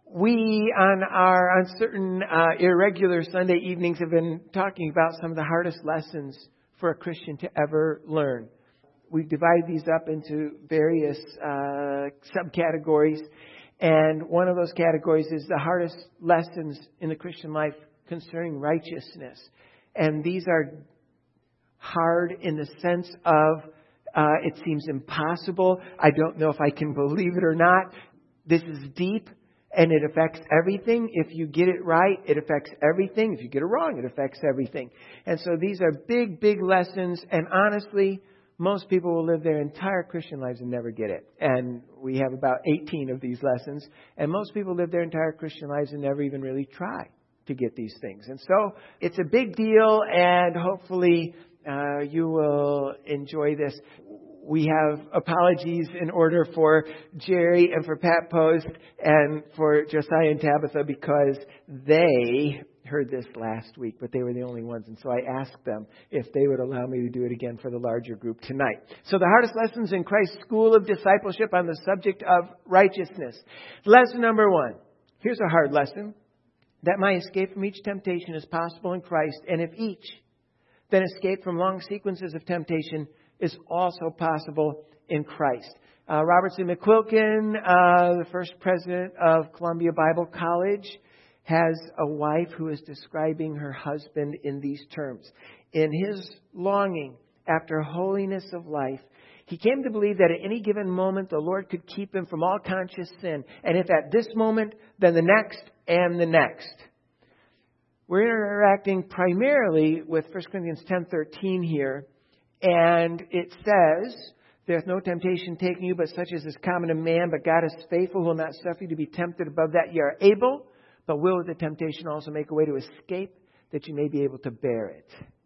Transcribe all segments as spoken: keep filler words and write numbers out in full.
We, on our on certain uh, irregular Sunday evenings, have been talking about some of the hardest lessons for a Christian to ever learn. We've divided these up into various uh, subcategories, and one of those categories is the hardest lessons in the Christian life concerning righteousness. And these are hard in the sense of uh, it seems impossible. I don't know if I can believe it or not. This is deep. And it affects everything. If you get it right, it affects everything. If you get it wrong, it affects everything. And so these are big, big lessons. And honestly, most people will live their entire Christian lives and never get it. And we have about eighteen of these lessons. And most people live their entire Christian lives and never even really try to get these things. And so it's a big deal. And hopefully uh, you will enjoy this. We have apologies in order for Jerry and for Pat Post and for Josiah and Tabitha because they heard this last week, but they were the only ones. And so I asked them if they would allow me to do it again for the larger group tonight. So the hardest lessons in Christ's school of discipleship on the subject of righteousness. Lesson number one. Here's a hard lesson. That my escape from each temptation is possible in Christ. And if each, then escape from long sequences of temptation is also possible in Christ. Uh, Robert C. McQuilkin, uh, the first president of Columbia Bible College, has a wife who is describing her husband in these terms. In his longing after holiness of life, he came to believe that at any given moment the Lord could keep him from all conscious sin. And if at this moment, then the next and the next. We're interacting primarily with First Corinthians ten thirteen here. And it says, there's no temptation taking you, but such as is common to man. But God is faithful, who will not suffer you to be tempted above that you are able, but will with the temptation also make a way to escape, that you may be able to bear it.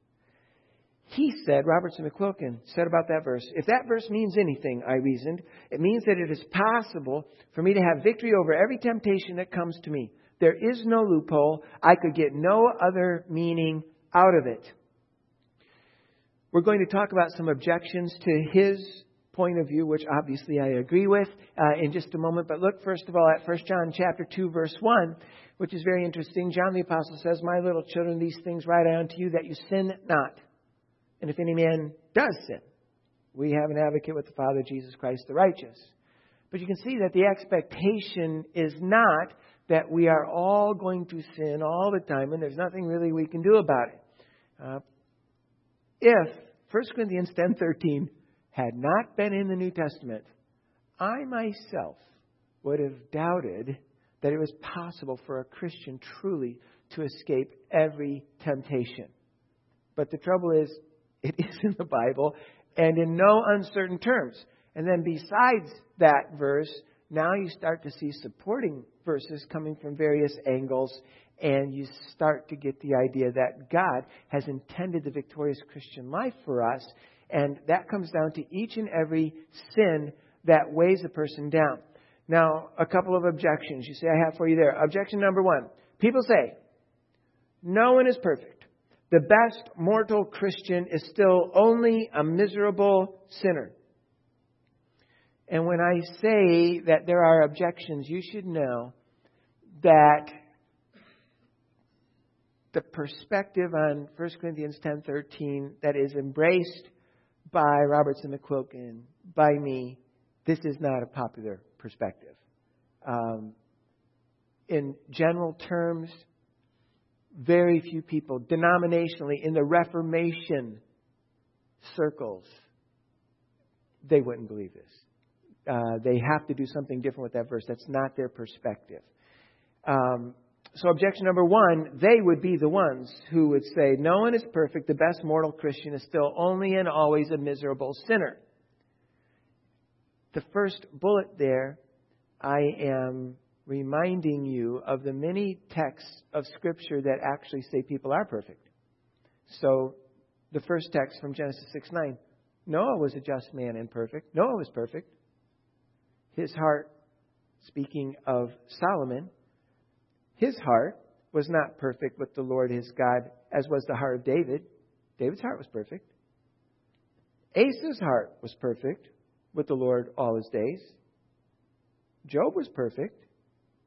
He said, Robertson McQuilkin said about that verse, if that verse means anything, I reasoned, it means that it is possible for me to have victory over every temptation that comes to me. There is no loophole. I could get no other meaning out of it. We're going to talk about some objections to his point of view, which obviously I agree with, uh, in just a moment. But look, first of all, at First John chapter two, verse one, which is very interesting. John the Apostle says, my little children, these things write I unto you, that you sin not. And if any man does sin, we have an advocate with the Father, Jesus Christ the righteous. But you can see that the expectation is not that we are all going to sin all the time, and there's nothing really we can do about it. Uh, If First Corinthians ten thirteen had not been in the New Testament, I myself would have doubted that it was possible for a Christian truly to escape every temptation. But the trouble is, it is in the Bible and in no uncertain terms. And then besides that verse, now you start to see supporting verses coming from various angles. And you start to get the idea that God has intended the victorious Christian life for us. And that comes down to each and every sin that weighs a person down. Now, a couple of objections you say I have for you there. Objection number one. People say, no one is perfect. The best mortal Christian is still only a miserable sinner. And when I say that there are objections, you should know that the perspective on First Corinthians ten thirteen that is embraced by Robertson McQuilkin, by me, this is not a popular perspective. Um, in general terms, very few people, denominationally, in the Reformation circles, they wouldn't believe this. Uh, they have to do something different with that verse. That's not their perspective. Um, So objection number one, they would be the ones who would say, no one is perfect. The best mortal Christian is still only and always a miserable sinner. The first bullet there, I am reminding you of the many texts of Scripture that actually say people are perfect. So the first text from Genesis six nine, Noah was a just man and perfect. Noah was perfect. His heart, speaking of Solomon, his heart was not perfect with the Lord his God, as was the heart of David. David's heart was perfect. Asa's heart was perfect with the Lord all his days. Job was perfect.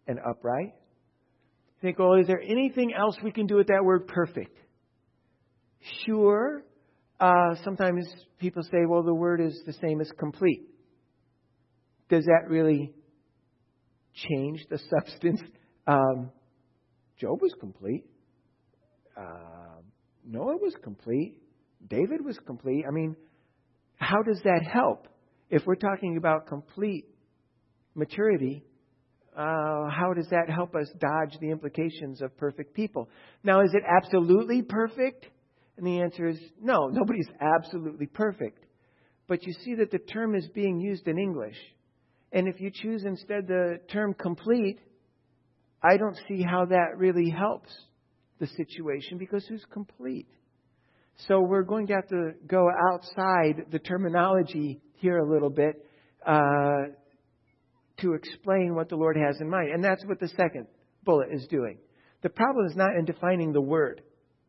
and upright. Think, well, is there anything else we can do with that word perfect? Sure. Uh, sometimes people say, well, the word is the same as complete. Does that really change the substance? Um, Job was complete. Uh, Noah was complete. David was complete. I mean, how does that help? If we're talking about complete maturity, uh, how does that help us dodge the implications of perfect people? Now, is it absolutely perfect? And the answer is no, nobody's absolutely perfect. But you see that the term is being used in English. And if you choose instead the term complete, I don't see how that really helps the situation, because who's complete? So we're going to have to go outside the terminology here a little bit uh, to explain what the Lord has in mind. And that's what the second bullet is doing. The problem is not in defining the word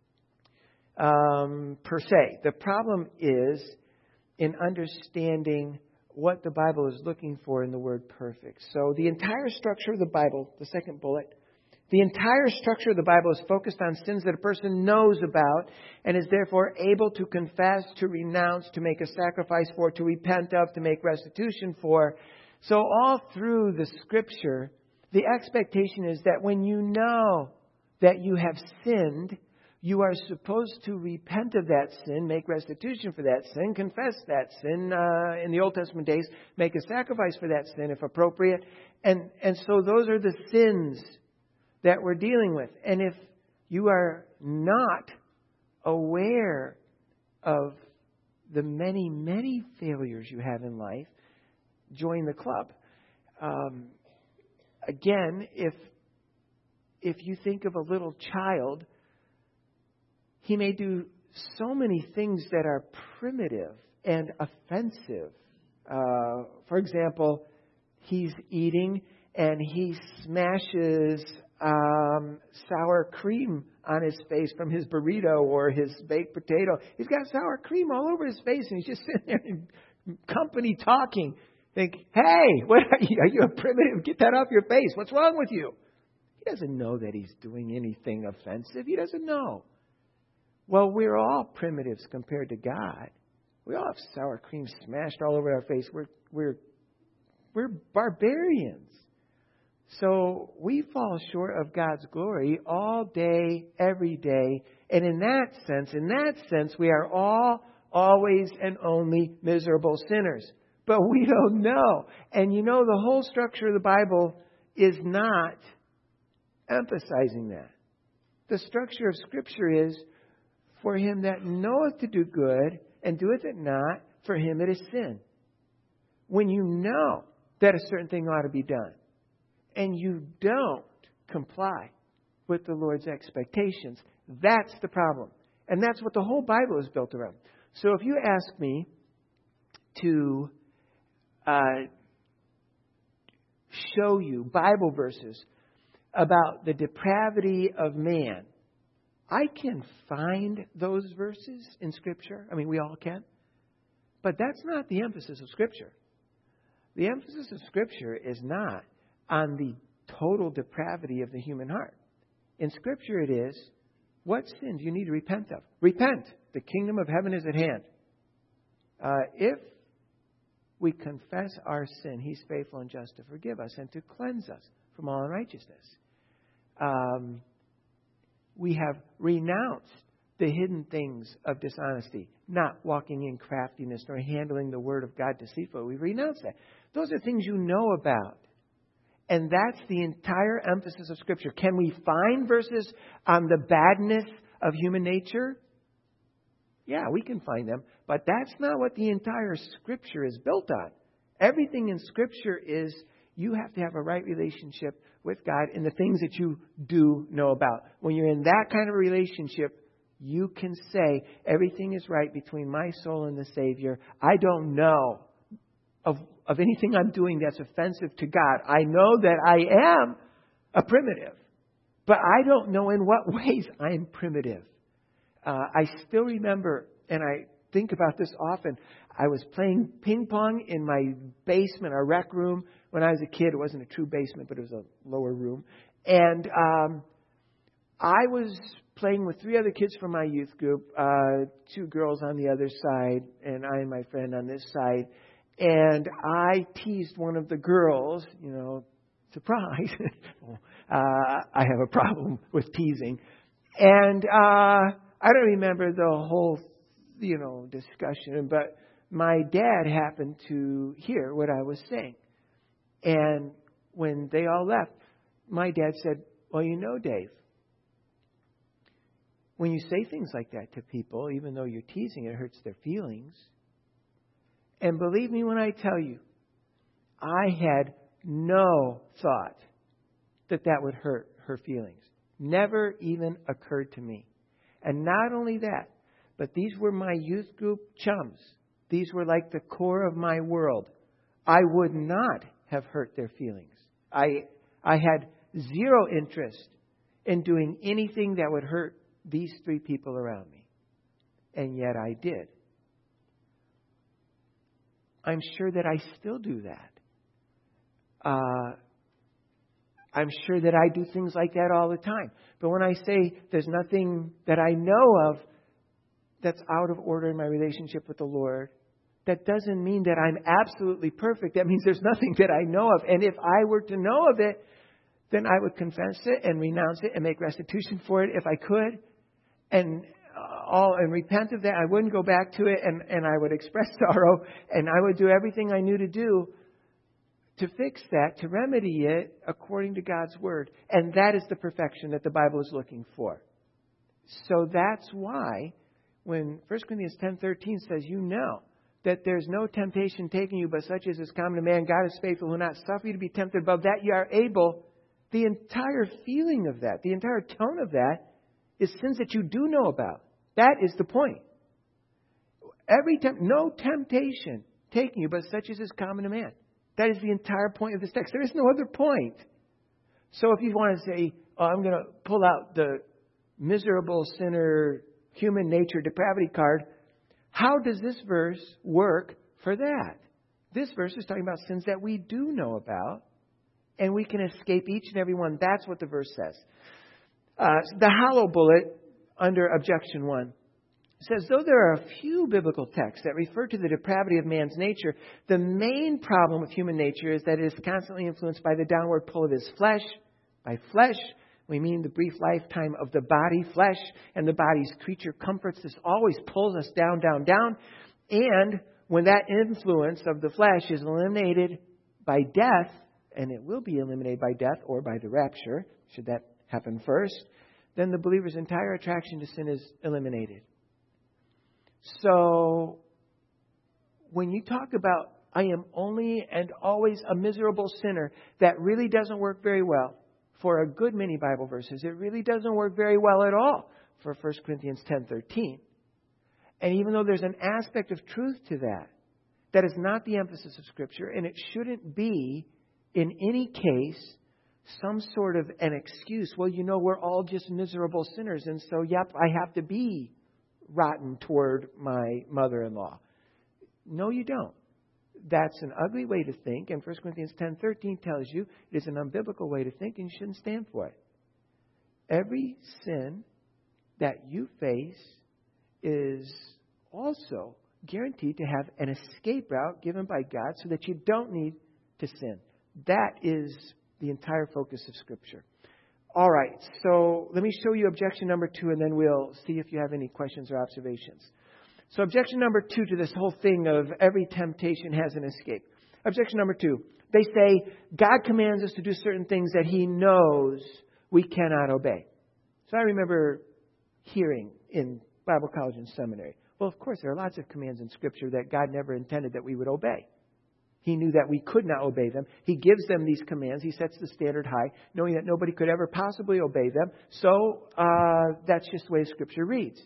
um, per se. The problem is in understanding what the Bible is looking for in the word perfect. So the entire structure of the Bible, the second bullet, the entire structure of the Bible is focused on sins that a person knows about and is therefore able to confess, to renounce, to make a sacrifice for, to repent of, to make restitution for. So all through the Scripture, the expectation is that when you know that you have sinned, you are supposed to repent of that sin, make restitution for that sin, confess that sin. Uh, in the Old Testament days, make a sacrifice for that sin if appropriate. And, and so those are the sins that we're dealing with. And if you are not aware of the many, many failures you have in life, join the club. Um, again, if if you think of a little child, he may do so many things that are primitive and offensive. Uh, for example, he's eating and he smashes um, sour cream on his face from his burrito or his baked potato. He's got sour cream all over his face, and he's just sitting there in company talking. Think, hey, what are you? Are you a primitive? Get that off your face. What's wrong with you? He doesn't know that he's doing anything offensive. He doesn't know. Well, we're all primitives compared to God. We all have sour cream smashed all over our face. We're we're we're barbarians. So we fall short of God's glory all day, every day. And in that sense, in that sense, we are all always and only miserable sinners. But we don't know. And you know, the whole structure of the Bible is not emphasizing that. The structure of Scripture is, for him that knoweth to do good and doeth it not, for him it is sin. When you know that a certain thing ought to be done, and you don't comply with the Lord's expectations, that's the problem. And that's what the whole Bible is built around. So if you ask me to uh, show you Bible verses about the depravity of man, I can find those verses in Scripture. I mean, we all can. But that's not the emphasis of Scripture. The emphasis of Scripture is not on the total depravity of the human heart. In Scripture it is, what sin do you need to repent of? Repent. The kingdom of heaven is at hand. Uh, if we confess our sin, He's faithful and just to forgive us and to cleanse us from all unrighteousness. Um, we have renounced the hidden things of dishonesty, not walking in craftiness nor handling the word of God deceitfully. We renounce that. Those are things you know about. And that's the entire emphasis of Scripture. Can we find verses on the badness of human nature? Yeah, we can find them. But that's not what the entire Scripture is built on. Everything in Scripture is you have to have a right relationship with God in the things that you do know about. When you're in that kind of relationship, you can say everything is right between my soul and the Savior. I don't know of, of anything I'm doing that's offensive to God. I know that I am a primitive, but I don't know in what ways I'm primitive. Uh, I still remember, and I think about this often, I was playing ping pong in my basement, our rec room, when I was a kid. It wasn't a true basement, but it was a lower room. And um, I was playing with three other kids from my youth group, uh, two girls on the other side, and I and my friend on this side. And I teased one of the girls, you know, surprise. uh, I have a problem with teasing. And uh, I don't remember the whole, you know, discussion, but my dad happened to hear what I was saying. And when they all left, my dad said, well, you know, Dave, when you say things like that to people, even though you're teasing, it hurts their feelings. And believe me when I tell you, I had no thought that that would hurt her feelings. Never even occurred to me. And not only that, but these were my youth group chums. These were like the core of my world. I would not have hurt their feelings. I I had zero interest in doing anything that would hurt these three people around me. And yet I did. I'm sure that I still do that. Uh, I'm sure that I do things like that all the time. But when I say there's nothing that I know of that's out of order in my relationship with the Lord, that doesn't mean that I'm absolutely perfect. That means there's nothing that I know of. And if I were to know of it, then I would confess it and renounce it and make restitution for it if I could. And uh, all and repent of that. I wouldn't go back to it, and, and I would express sorrow, and I would do everything I knew to do to fix that, to remedy it according to God's Word. And that is the perfection that the Bible is looking for. So that's why when First Corinthians ten thirteen says, you know that there's no temptation taking you but such as is common to man, God is faithful, who will not suffer you to be tempted above that you are able. The entire feeling of that, the entire tone of that is sins that you do know about. That is the point. Every temp- no temptation taking you but such as is common to man. That is the entire point of this text. There is no other point. So if you want to say, oh, I'm going to pull out the miserable sinner, human nature, depravity card, how does this verse work for that? This verse is talking about sins that we do know about, and we can escape each and every one. That's what the verse says. Uh, the hollow bullet under objection one says, though there are a few biblical texts that refer to the depravity of man's nature, the main problem with human nature is that it is constantly influenced by the downward pull of his flesh. By flesh, we mean the brief lifetime of the body. Flesh and the body's creature comforts. This always pulls us down, down, down. And when that influence of the flesh is eliminated by death, and it will be eliminated by death or by the rapture, should that happen first, then the believer's entire attraction to sin is eliminated. So, when you talk about, I am only and always a miserable sinner, that really doesn't work very well for a good many Bible verses. It really doesn't work very well at all for First Corinthians ten thirteen. And even though there's an aspect of truth to that, that is not the emphasis of Scripture, and it shouldn't be, in any case, some sort of an excuse. Well, you know, we're all just miserable sinners, and so, yep, I have to be rotten toward my mother-in-law. No, you don't. That's an ugly way to think, and First Corinthians ten thirteen tells you it is an unbiblical way to think, and you shouldn't stand for it. Every sin that you face is also guaranteed to have an escape route given by God so that you don't need to sin. That is the entire focus of Scripture. All right, so let me show you objection number two, and then we'll see if you have any questions or observations. So objection number two to this whole thing of every temptation has an escape. Objection number two, they say God commands us to do certain things that He knows we cannot obey. So I remember hearing in Bible college and seminary, well, of course, there are lots of commands in Scripture that God never intended that we would obey. He knew that we could not obey them. He gives them these commands. He sets the standard high, knowing that nobody could ever possibly obey them. So uh, that's just the way Scripture reads.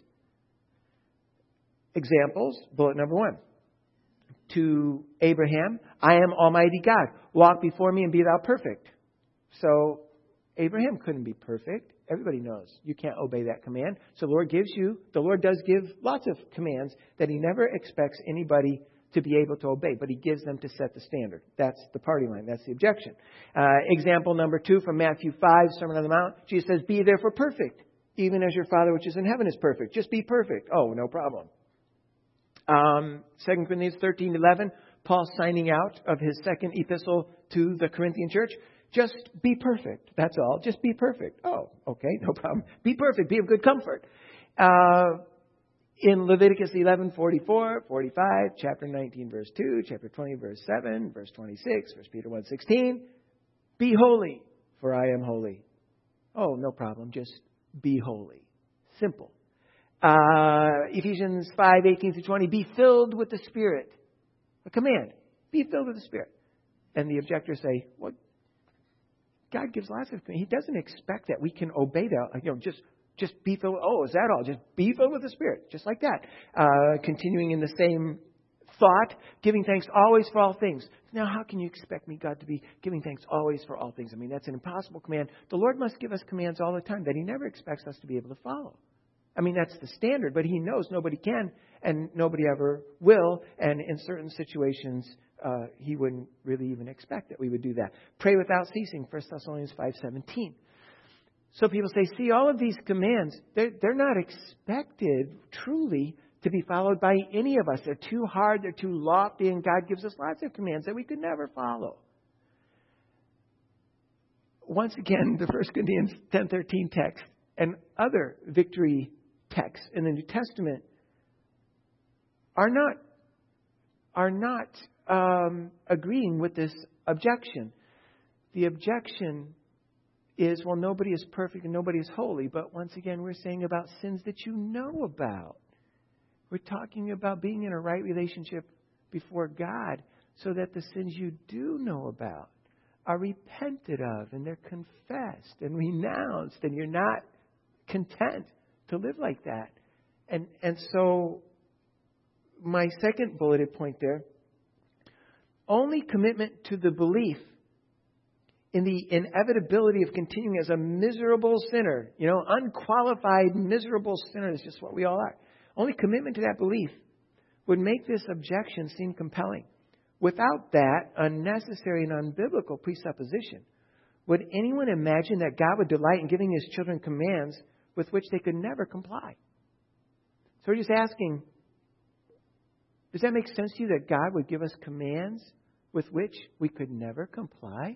Examples, bullet number one. To Abraham, I am Almighty God. Walk before me and be thou perfect. So Abraham couldn't be perfect. Everybody knows you can't obey that command. So the Lord gives you, the Lord does give lots of commands that He never expects anybody to be able to obey, but He gives them to set the standard. That's the party line. That's the objection. Uh, example number two from Matthew five, Sermon on the Mount. Jesus says, be therefore perfect, even as your Father which is in heaven is perfect. Just be perfect. Oh, no problem. Um, Second Corinthians thirteen eleven, Paul signing out of his second epistle to the Corinthian church. Just be perfect. That's all. Just be perfect. Oh, okay, no problem. Be perfect. Be of good comfort. Uh, in Leviticus eleven forty-four, forty-five, chapter nineteen, verse two, chapter twenty, verse seven, verse twenty-six, First Peter one sixteen, be holy, for I am holy. Oh, no problem. Just be holy. Simple. Uh, Ephesians five eighteen through twenty, be filled with the Spirit. A command. Be filled with the Spirit. And the objectors say, well, God gives lots of commands. He doesn't expect that we can obey that. You know, just just be filled. Oh, is that all? Just be filled with the Spirit, just like that. Uh, continuing in the same thought, giving thanks always for all things. Now, how can you expect me, God, to be giving thanks always for all things? I mean, that's an impossible command. The Lord must give us commands all the time that He never expects us to be able to follow. I mean, that's the standard, but He knows nobody can and nobody ever will. And in certain situations, uh, He wouldn't really even expect that we would do that. Pray without ceasing, First Thessalonians five seventeen. So people say, see, all of these commands, they're, they're not expected truly to be followed by any of us. They're too hard, they're too lofty, and God gives us lots of commands that we could never follow. Once again, the First Corinthians ten thirteen text and other victory texts in the New Testament are not are not um, agreeing with this objection. The objection is, well, nobody is perfect and nobody is holy. But once again, we're saying about sins that you know about. We're talking about being in a right relationship before God so that the sins you do know about are repented of and they're confessed and renounced, and you're not content to live like that. And and so my second bulleted point there, only commitment to the belief in the inevitability of continuing as a miserable sinner, you know, unqualified, miserable sinner is just what we all are. Only commitment to that belief would make this objection seem compelling. Without that unnecessary and unbiblical presupposition, would anyone imagine that God would delight in giving His children commands with which they could never comply? So we're just asking, does that make sense to you that God would give us commands with which we could never comply?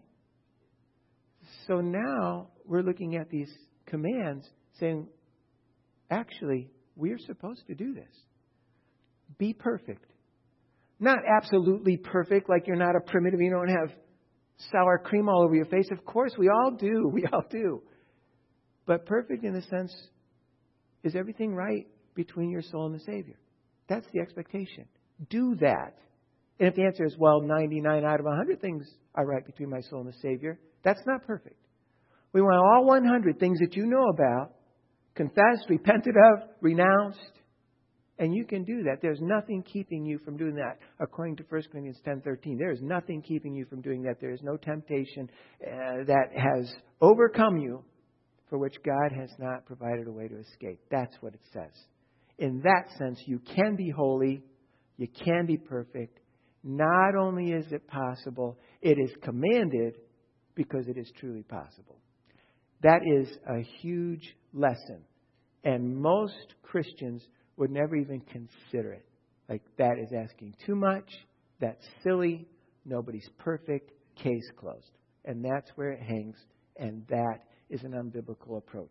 So now we're looking at these commands saying, actually, we're supposed to do this. Be perfect. Not absolutely perfect, like you're not a primitive, you don't have sour cream all over your face. Of course, we all do. We all do. But perfect in the sense, is everything right between your soul and the Savior? That's the expectation. Do that. And if the answer is, well, ninety-nine out of one hundred things are right between my soul and the Savior, that's not perfect. We want all one hundred things that you know about, confessed, repented of, renounced. And you can do that. There's nothing keeping you from doing that. According to First Corinthians ten thirteen, there is nothing keeping you from doing that. There is no temptation uh, that has overcome you for which God has not provided a way to escape. That's what it says. In that sense, you can be holy. You can be perfect. Not only is it possible, it is commanded because it is truly possible. That is a huge lesson. And most Christians would never even consider it. Like, that is asking too much. That's silly. Nobody's perfect. Case closed. And that's where it hangs. And that is an unbiblical approach.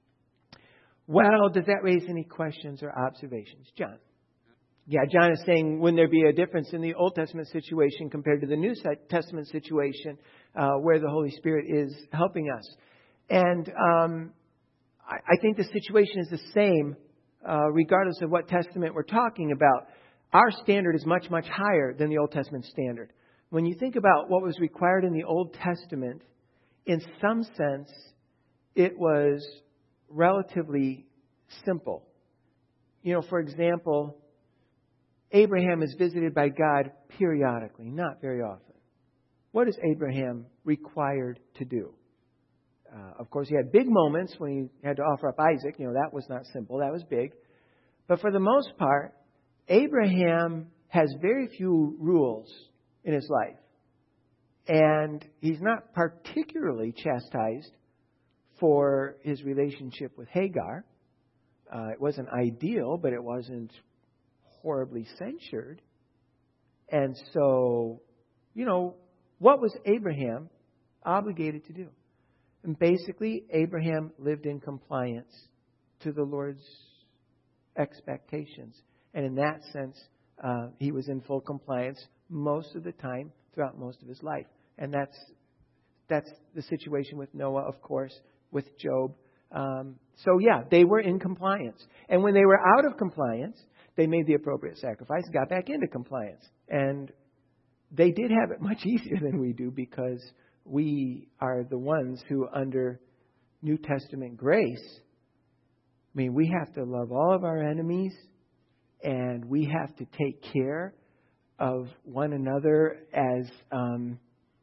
Well, does that raise any questions or observations? John? Yeah, John is saying, wouldn't there be a difference in the Old Testament situation compared to the New Testament situation uh, where the Holy Spirit is helping us? And um, I, I think the situation is the same uh, regardless of what testament we're talking about. Our standard is much, much higher than the Old Testament standard. When you think about what was required in the Old Testament, in some sense, it was relatively simple. You know, for example, Abraham is visited by God periodically, not very often. What is Abraham required to do? Uh, of course, he had big moments when he had to offer up Isaac. You know, that was not simple. That was big. But for the most part, Abraham has very few rules in his life. And he's not particularly chastised for his relationship with Hagar. Uh, it wasn't ideal, but it wasn't horribly censured. And so, you know, what was Abraham obligated to do? And basically, Abraham lived in compliance to the Lord's expectations. And in that sense, uh, he was in full compliance most of the time throughout most of his life. And that's that's the situation with Noah, of course, with Job. Um, so, yeah, they were in compliance. And when they were out of compliance, they made the appropriate sacrifice and got back into compliance. And they did have it much easier than we do because we are the ones who, under New Testament grace, I mean, we have to love all of our enemies and we have to take care of one another as, um,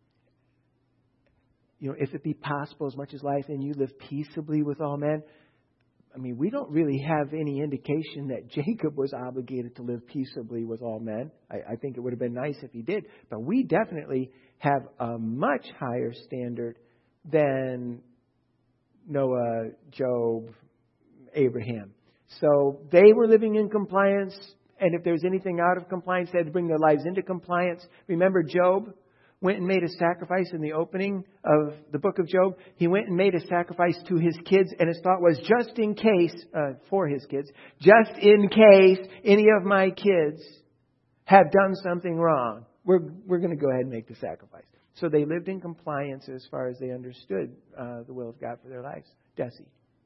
you know, if it be possible, as much as life in you, live peaceably with all men. I mean, we don't really have any indication that Jacob was obligated to live peaceably with all men. I, I think it would have been nice if he did. But we definitely have a much higher standard than Noah, Job, Abraham. So they were living in compliance. And if there was anything out of compliance, they had to bring their lives into compliance. Remember, Job went and made a sacrifice in the opening of the book of Job. He went and made a sacrifice to his kids, and his thought was, just in case, uh, for his kids, just in case any of my kids have done something wrong, we're we're going to go ahead and make the sacrifice. So they lived in compliance as far as they understood uh, the will of God for their lives. Desi.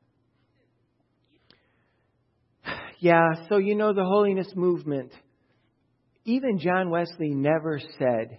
Yeah, so you know the holiness movement. Even John Wesley never said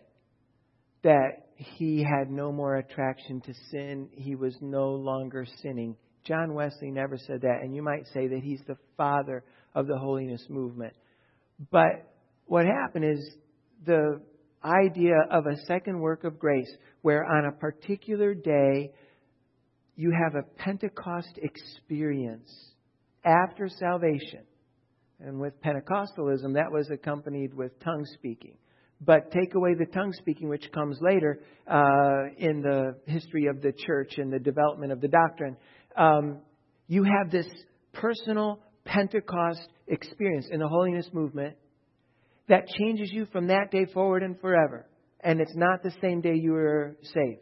that he had no more attraction to sin. He was no longer sinning. John Wesley never said that. And you might say that he's the father of the holiness movement. But what happened is the idea of a second work of grace, where on a particular day you have a Pentecost experience after salvation. And with Pentecostalism, that was accompanied with tongue speaking. But take away the tongue speaking, which comes later uh, in the history of the church and the development of the doctrine. Um, you have this personal Pentecost experience in the holiness movement that changes you from that day forward and forever. And it's not the same day you were saved.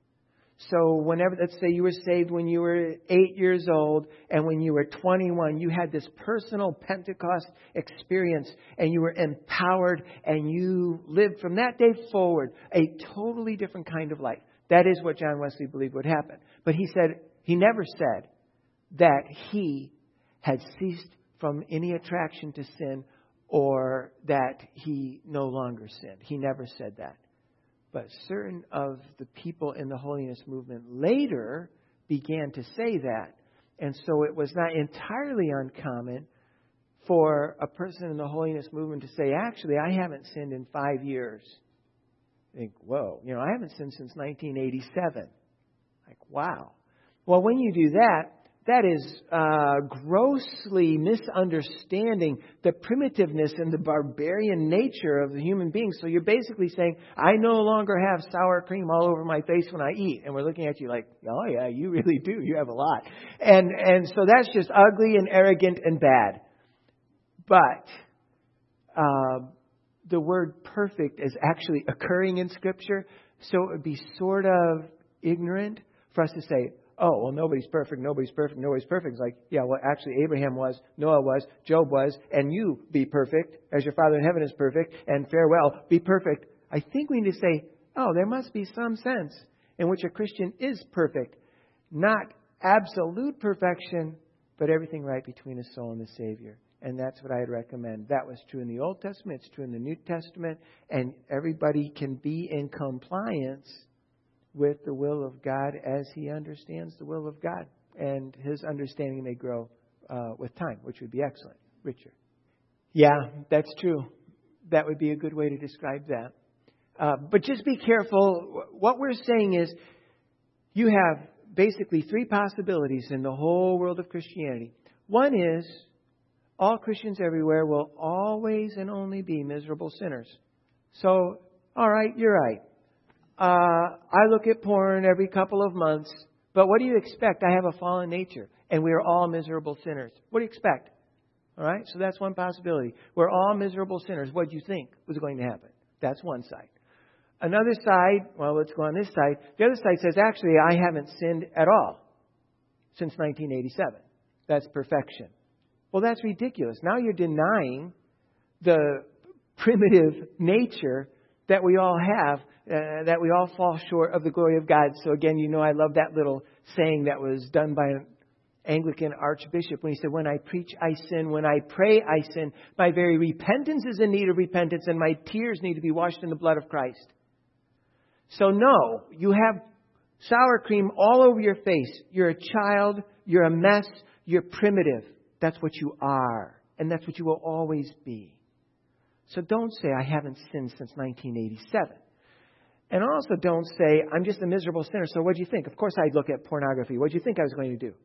So whenever, let's say you were saved when you were eight years old, and when you were twenty-one, you had this personal Pentecost experience, and you were empowered, and you lived from that day forward a totally different kind of life. That is what John Wesley believed would happen. But he said, he never said that he had ceased from any attraction to sin or that he no longer sinned. He never said that. But certain of the people in the holiness movement later began to say that. And so it was not entirely uncommon for a person in the holiness movement to say, actually, I haven't sinned in five years. I think, whoa, you know, I haven't sinned since nineteen eighty-seven. Like, wow. Well, when you do that, that is uh, grossly misunderstanding the primitiveness and the barbarian nature of the human being. So you're basically saying, I no longer have sour cream all over my face when I eat. And we're looking at you like, oh yeah, you really do. You have a lot. And and so that's just ugly and arrogant and bad. But uh, the word perfect is actually occurring in Scripture. So it would be sort of ignorant for us to say, oh, well, nobody's perfect, nobody's perfect, nobody's perfect. It's like, yeah, well, actually, Abraham was, Noah was, Job was, and you be perfect, as your Father in heaven is perfect, and farewell, be perfect. I think we need to say, oh, there must be some sense in which a Christian is perfect. Not absolute perfection, but everything right between his soul and the Savior. And that's what I'd recommend. That was true in the Old Testament, it's true in the New Testament, and everybody can be in compliance with the will of God as he understands the will of God. And his understanding may grow uh, with time, which would be excellent. Richard. Yeah, that's true. That would be a good way to describe that. Uh, but just be careful. What we're saying is you have basically three possibilities in the whole world of Christianity. One is all Christians everywhere will always and only be miserable sinners. So, all right, you're right. Uh, I look at porn every couple of months, but what do you expect? I have a fallen nature, and we are all miserable sinners. What do you expect? All right, so that's one possibility. We're all miserable sinners. What do you think was going to happen? That's one side. Another side, well, let's go on this side. The other side says, actually, I haven't sinned at all since nineteen eighty-seven. That's perfection. Well, that's ridiculous. Now you're denying the primitive nature that we all have, uh, that we all fall short of the glory of God. So again, you know, I love that little saying that was done by an Anglican archbishop when he said, when I preach, I sin. When I pray, I sin. My very repentance is in need of repentance, and my tears need to be washed in the blood of Christ. So no, you have sour cream all over your face. You're a child. You're a mess. You're primitive. That's what you are. And that's what you will always be. So don't say, I haven't sinned since nineteen eighty-seven. And also don't say, I'm just a miserable sinner. So what do you think? Of course I'd look at pornography. What do you think I was going to do?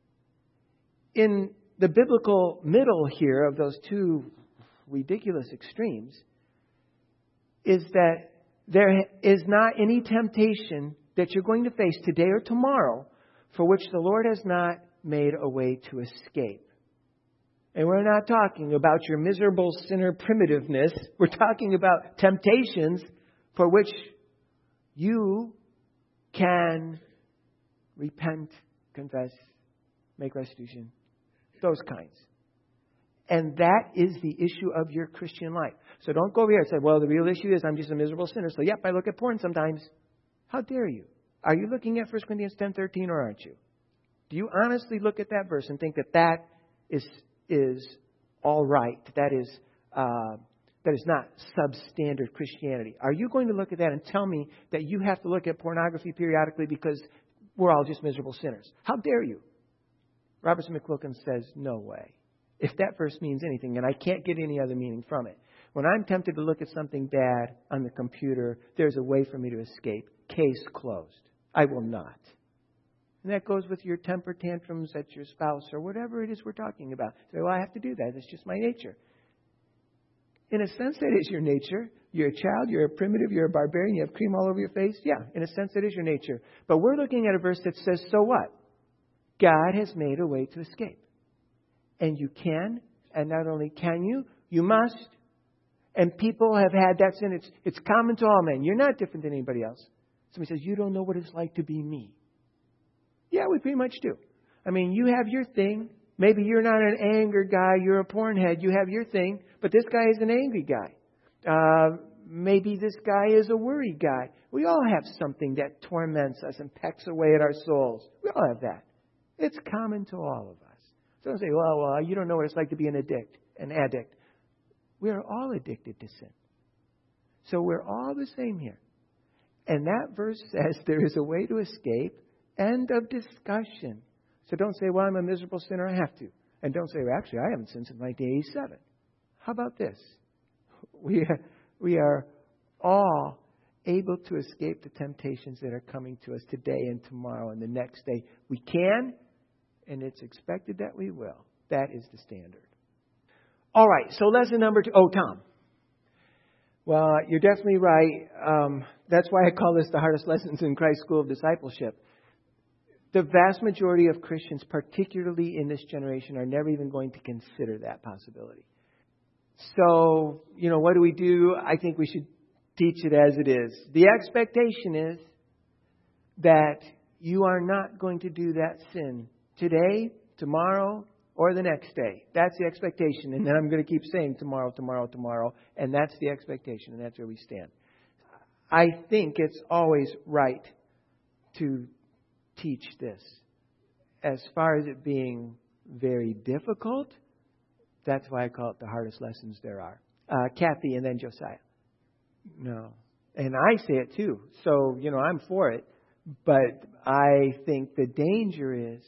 In the biblical middle here of those two ridiculous extremes is that there is not any temptation that you're going to face today or tomorrow for which the Lord has not made a way to escape. And we're not talking about your miserable sinner primitiveness. We're talking about temptations for which you can repent, confess, make restitution. Those kinds. And that is the issue of your Christian life. So don't go over here and say, well, the real issue is I'm just a miserable sinner. So, yep, I look at porn sometimes. How dare you? Are you looking at First Corinthians ten thirteen or aren't you? Do you honestly look at that verse and think that that is is all right? That is uh, that is not substandard Christianity. Are you going to look at that and tell me that you have to look at pornography periodically because we're all just miserable sinners? How dare you? Robertson McQuilkin says, no way. If that verse means anything, and I can't get any other meaning from it. When I'm tempted to look at something bad on the computer, there's a way for me to escape. Case closed. I will not. And that goes with your temper tantrums at your spouse or whatever it is we're talking about. So, well, I have to do that. It's just my nature. In a sense, that is your nature. You're a child. You're a primitive. You're a barbarian. You have cream all over your face. Yeah, in a sense, that is your nature. But we're looking at a verse that says, so what? God has made a way to escape. And you can, and not only can you, you must. And people have had that sin. It's, it's common to all men. You're not different than anybody else. Somebody says, you don't know what it's like to be me. Yeah, we pretty much do. I mean, you have your thing. Maybe you're not an anger guy. You're a porn head. You have your thing. But this guy is an angry guy. Uh, maybe this guy is a worried guy. We all have something that torments us and pecks away at our souls. We all have that. It's common to all of us. So I say, well, well, you don't know what it's like to be an addict, an addict. We are all addicted to sin. So we're all the same here. And that verse says there is a way to escape. End of discussion. So don't say, well, I'm a miserable sinner, I have to. And don't say, well, actually, I haven't sinned since nineteen eighty-seven. How about this? We are, we are all able to escape the temptations that are coming to us today and tomorrow and the next day. We can, and it's expected that we will. That is the standard. All right, so lesson number two. Oh, Tom. Well, you're definitely right. Um, that's why I call this the hardest lessons in Christ's School of Discipleship. The vast majority of Christians, particularly in this generation, are never even going to consider that possibility. So, you know, what do we do? I think we should teach it as it is. The expectation is that you are not going to do that sin today, tomorrow, or the next day. That's the expectation. And then I'm going to keep saying tomorrow, tomorrow, tomorrow. And that's the expectation. And that's where we stand. I think it's always right to teach this. As far as it being very difficult, that's why I call it the hardest lessons there are. Uh, Kathy and then Josiah. No. And I say it too. So, you know, I'm for it. But I think the danger is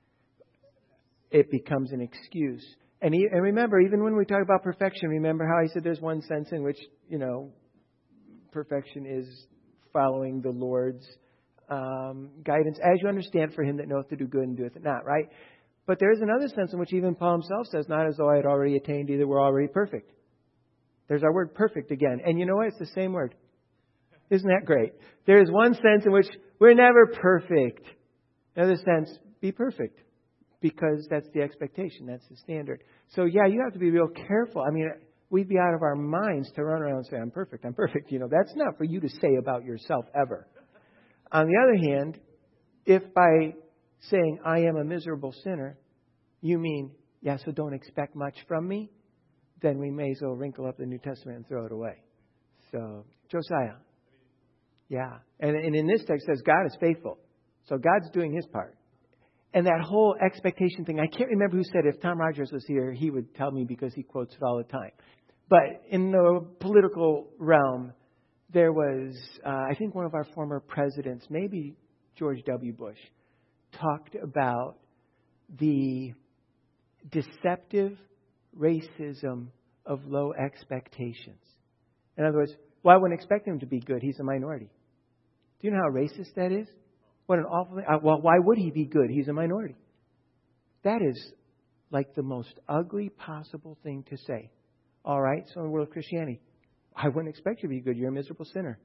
it becomes an excuse. And, he, and remember, even when we talk about perfection, remember how I said there's one sense in which, you know, perfection is following the Lord's um, guidance, as you understand for him that knoweth to do good and doeth it not, right? But there is another sense in which even Paul himself says, not as though I had already attained either, we're already perfect. There's our word perfect again. And you know what? It's the same word. Isn't that great? There is one sense in which we're never perfect. Another sense, be perfect. Because that's the expectation. That's the standard. So yeah, you have to be real careful. I mean, we'd be out of our minds to run around and say, I'm perfect, I'm perfect. You know, that's not for you to say about yourself ever. On the other hand, if by saying, I am a miserable sinner, you mean, yeah, so don't expect much from me, then we may as well wrinkle up the New Testament and throw it away. So, Josiah. Yeah. And, and in this text it says God is faithful. So God's doing His part. And that whole expectation thing, I can't remember who said it. If Tom Rogers was here, he would tell me because he quotes it all the time. But in the political realm, there was, uh, I think one of our former presidents, maybe George W. Bush, talked about the deceptive racism of low expectations. In other words, well, I wouldn't expect him to be good. He's a minority. Do you know how racist that is? What an awful thing. Well, why would he be good? He's a minority. That is like the most ugly possible thing to say. All right, so in the world of Christianity, I wouldn't expect you to be good. You're a miserable sinner.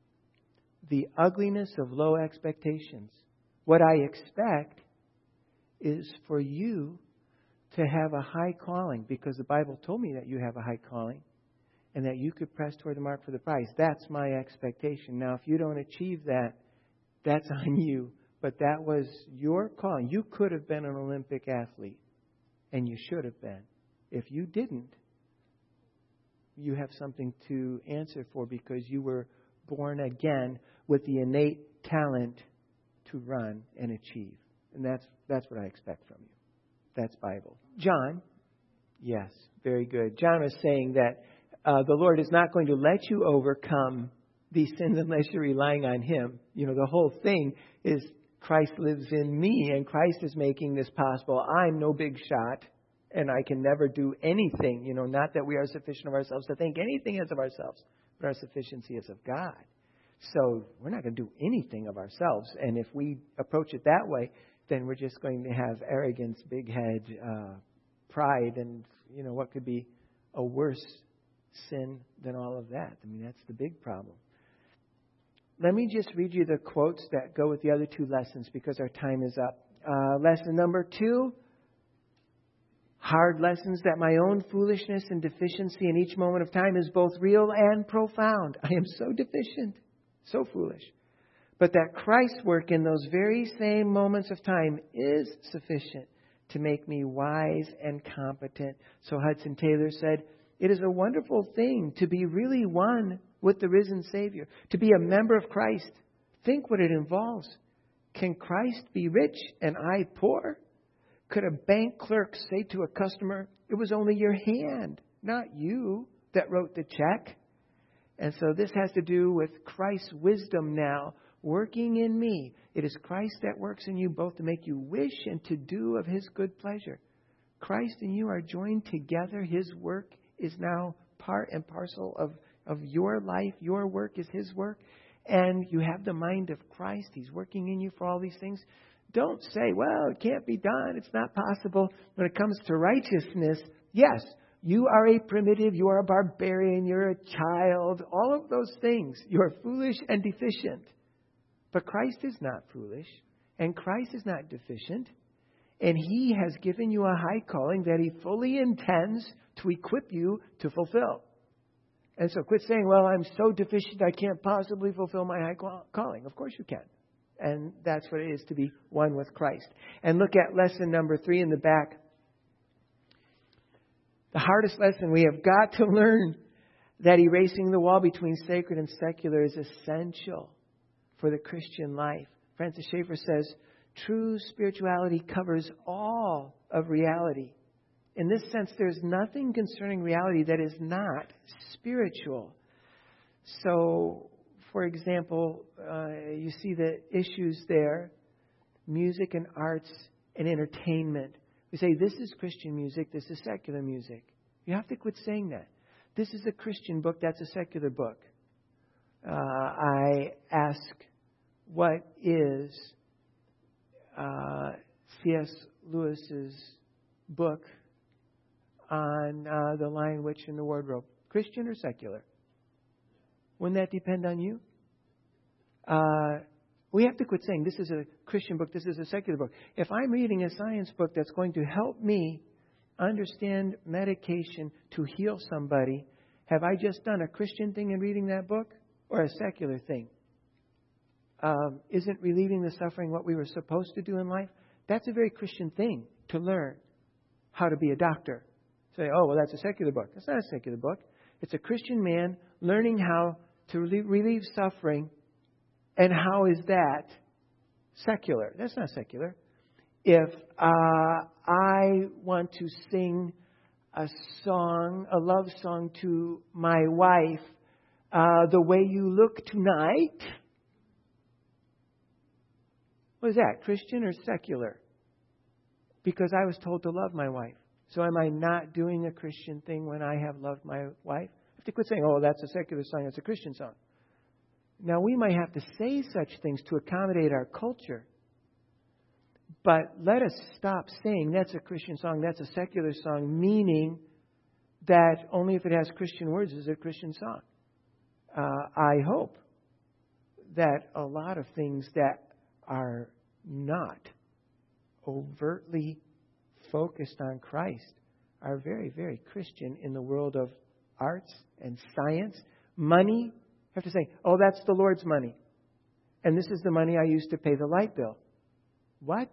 The ugliness of low expectations. What I expect is for you to have a high calling, because the Bible told me that you have a high calling and that you could press toward the mark for the prize. That's my expectation. Now, if you don't achieve that, that's on you. But that was your calling. You could have been an Olympic athlete, and you should have been. If you didn't, you have something to answer for, because you were born again with the innate talent to run and achieve. And that's that's what I expect from you. That's Bible. John, yes, very good. John was saying that uh, the Lord is not going to let you overcome these sins unless you're relying on Him. You know, the whole thing is Christ lives in me, and Christ is making this possible. I'm no big shot, and I can never do anything. You know, not that we are sufficient of ourselves to think anything as of ourselves, but our sufficiency is of God. So we're not going to do anything of ourselves. And if we approach it that way, then we're just going to have arrogance, big head, uh, pride, and, you know, what could be a worse sin than all of that? I mean, that's the big problem. Let me just read you the quotes that go with the other two lessons, because our time is up. Uh, lesson number two, hard lessons that my own foolishness and deficiency in each moment of time is both real and profound. I am so deficient, so foolish. But that Christ's work in those very same moments of time is sufficient to make me wise and competent. So Hudson Taylor said, it is a wonderful thing to be really one with the risen Savior, to be a member of Christ. Think what it involves. Can Christ be rich and I poor? Could a bank clerk say to a customer, it was only your hand, not you, that wrote the check? And so this has to do with Christ's wisdom now working in me. It is Christ that works in you both to make you wish and to do of His good pleasure. Christ and you are joined together. His work is now part and parcel of, of your life. Your work is His work. And you have the mind of Christ. He's working in you for all these things. Don't say, well, it can't be done. It's not possible. When it comes to righteousness, yes, you are a primitive, you are a barbarian, you're a child, all of those things. You're foolish and deficient. But Christ is not foolish, and Christ is not deficient, and He has given you a high calling that He fully intends to equip you to fulfill. And so quit saying, well, I'm so deficient I can't possibly fulfill my high calling. Of course you can. And that's what it is to be one with Christ. And look at lesson number three in the back. The hardest lesson we have got to learn, that erasing the wall between sacred and secular is essential for the Christian life. Francis Schaeffer says, true spirituality covers all of reality. In this sense, there's nothing concerning reality that is not spiritual. So, for example, uh, you see the issues there, music and arts and entertainment. We say, this is Christian music, this is secular music. You have to quit saying that. This is a Christian book, that's a secular book. Uh, I ask, what is uh, C S Lewis's book on uh, the Lion, Witch, and the Wardrobe. Christian or secular? Wouldn't that depend on you? Uh, we have to quit saying this is a Christian book, this is a secular book. If I'm reading a science book that's going to help me understand medication to heal somebody, have I just done a Christian thing in reading that book or a secular thing? Um, isn't relieving the suffering what we were supposed to do in life? That's a very Christian thing to learn how to be a doctor. Say, oh, well, that's a secular book. That's not a secular book. It's a Christian man learning how to relieve, relieve suffering. And how is that secular? That's not secular. If uh, I want to sing a song, a love song to my wife, uh, the way you look tonight, what is that, Christian or secular? Because I was told to love my wife. So am I not doing a Christian thing when I have loved my wife? I have to quit saying, oh, that's a secular song, that's a Christian song. Now, we might have to say such things to accommodate our culture. But let us stop saying that's a Christian song, that's a secular song, meaning that only if it has Christian words is it a Christian song. Uh, I hope that a lot of things that are not overtly focused on Christ are very, very Christian in the world of arts and science. Money, I have to say, oh, that's the Lord's money. And this is the money I use to pay the light bill. What?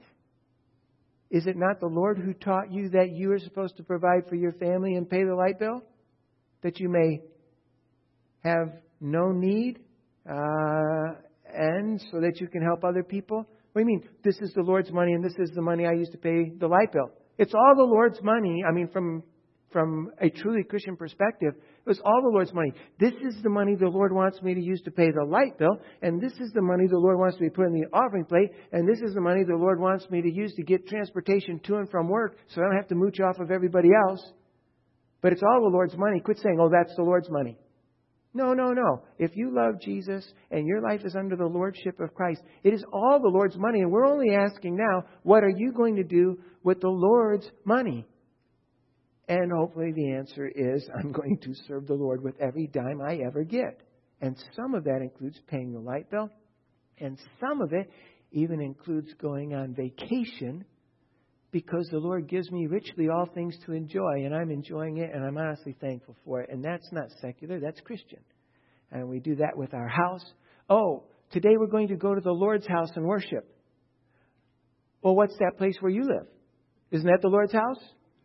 Is it not the Lord who taught you that you are supposed to provide for your family and pay the light bill? That you may have no need uh, and so that you can help other people? What do you mean? This is the Lord's money and this is the money I use to pay the light bill. It's all the Lord's money. I mean, from from a truly Christian perspective, it was all the Lord's money. This is the money the Lord wants me to use to pay the light bill. And this is the money the Lord wants me to put in the offering plate. And this is the money the Lord wants me to use to get transportation to and from work so I don't have to mooch off of everybody else. But it's all the Lord's money. Quit saying, oh, that's the Lord's money. No, no, no. If you love Jesus and your life is under the Lordship of Christ, it is all the Lord's money. And we're only asking now, what are you going to do with the Lord's money? And hopefully the answer is, I'm going to serve the Lord with every dime I ever get. And some of that includes paying the light bill. And some of it even includes going on vacation because the Lord gives me richly all things to enjoy. And I'm enjoying it and I'm honestly thankful for it. And that's not secular, that's Christian. And we do that with our house. Oh, today we're going to go to the Lord's house and worship. Well, what's that place where you live? Isn't that the Lord's house?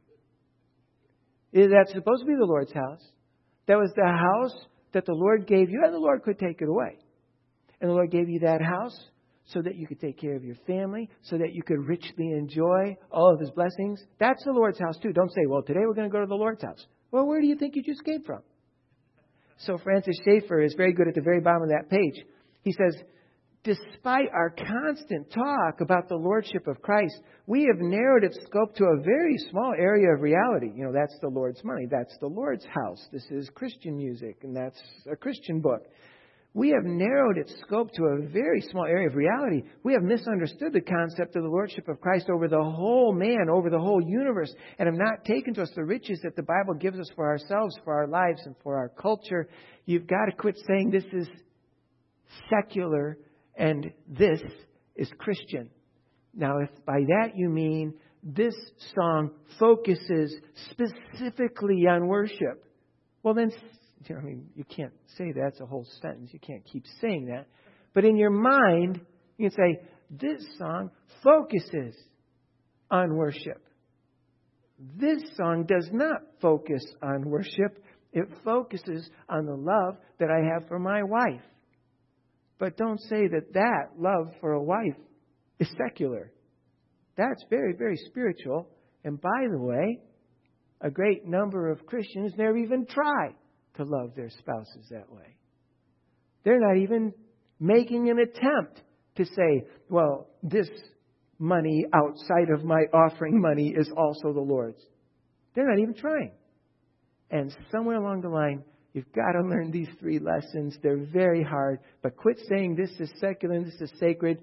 That's supposed to be the Lord's house. That was the house that the Lord gave you, and the Lord could take it away. And the Lord gave you that house so that you could take care of your family, so that you could richly enjoy all of His blessings. That's the Lord's house too. Don't say, well, today we're going to go to the Lord's house. Well, where do you think you just came from? So Francis Schaeffer is very good at the very bottom of that page. He says, despite our constant talk about the Lordship of Christ, we have narrowed its scope to a very small area of reality. You know, that's the Lord's money. That's the Lord's house. This is Christian music, and that's a Christian book. We have narrowed its scope to a very small area of reality. We have misunderstood the concept of the Lordship of Christ over the whole man, over the whole universe, and have not taken to us the riches that the Bible gives us for ourselves, for our lives, and for our culture. You've got to quit saying this is secular and this is Christian. Now, if by that you mean this song focuses specifically on worship, well then, you know, I mean, you can't say that. It's a whole sentence. You can't keep saying that. But in your mind, you can say, this song focuses on worship. This song does not focus on worship. It focuses on the love that I have for my wife. But don't say that that love for a wife is secular. That's very, very spiritual. And by the way, a great number of Christians never even try to love their spouses that way. They're not even making an attempt to say, well, this money outside of my offering money is also the Lord's. They're not even trying. And somewhere along the line, you've got to learn these three lessons. They're very hard. But quit saying this is secular and this is sacred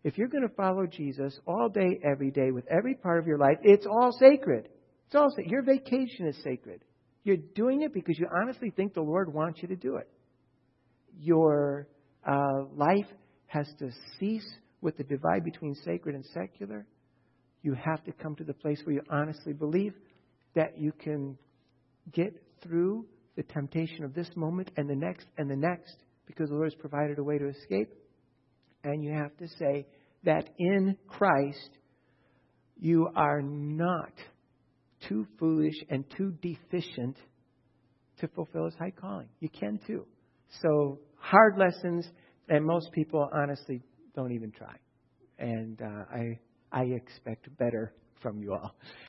If you're going to follow Jesus all day, every day, with every part of your life, it's all sacred. It's all sacred. Your vacation is sacred. You're doing it because you honestly think the Lord wants you to do it. Your uh, life has to cease with the divide between sacred and secular. You have to come to the place where you honestly believe that you can get through the temptation of this moment and the next and the next because the Lord has provided a way to escape. And you have to say that in Christ, you are not too foolish and too deficient to fulfill His high calling. You can too. So hard lessons, and most people honestly don't even try. And uh, I I expect better from you all.